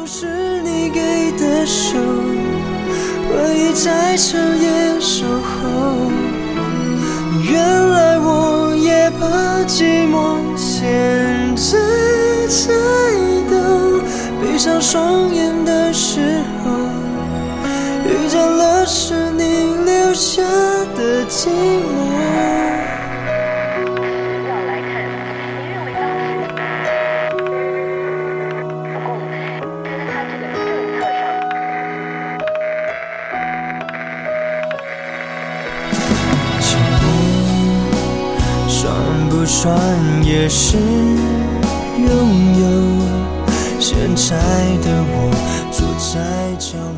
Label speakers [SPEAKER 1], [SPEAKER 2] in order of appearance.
[SPEAKER 1] 是你给的手，我一在彻夜守候。原来我也怕寂寞，现在才懂，闭上双眼的时候，遇见了是你留下的寂寞。算也是拥有，现在的我坐在角落。